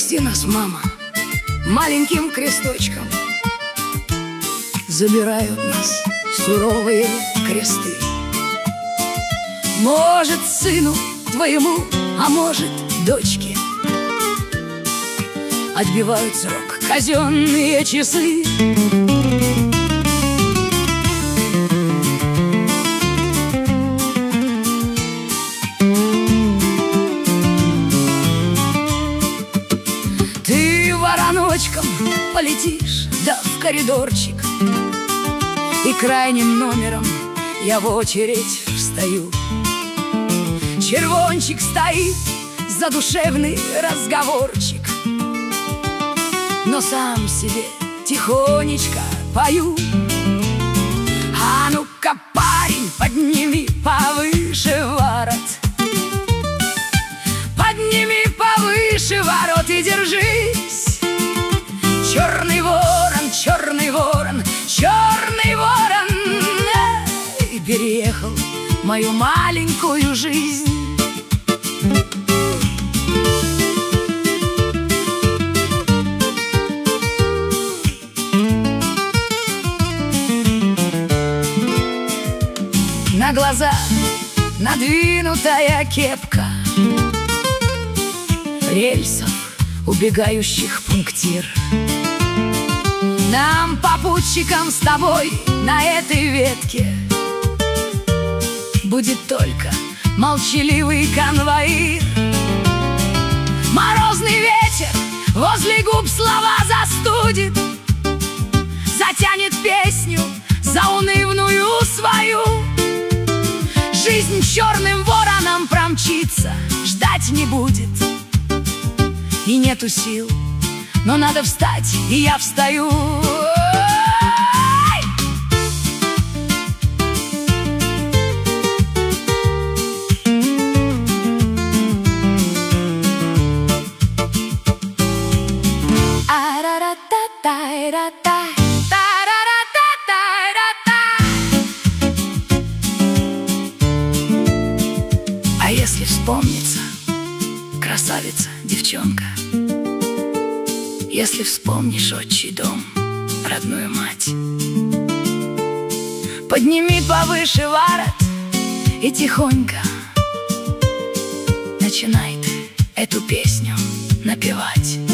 Крести нас, мама, маленьким кресточком. Забирают нас суровые кресты. Может, сыну твоему, а может, дочке отбивают срок казенные часы. Ты вороночком полетишь, да в коридорчик, и крайним номером я в очередь встаю. Червончик стоит, задушевный разговорчик, но сам себе тихонечко пою. А ну-ка, парень, подними повыше ворот, подними повыше ворот и держись. Черный ворон, черный ворон, черный ворон, переехал мою маленькую жизнь. На глаза надвинутая кепка, рельсов, убегающих пунктир. Нам, попутчикам, с тобой на этой ветке будет только молчаливый конвоир. Морозный ветер возле губ слова застудит, затянет песню заунывную свою. Жизнь черным вороном промчится, ждать не будет, и нету сил, но надо встать, и я встаю. А если вспомнится красавица девчонка, если вспомнишь отчий дом, родную мать, подними повыше ворот и тихонько начинай ты эту песню напевать.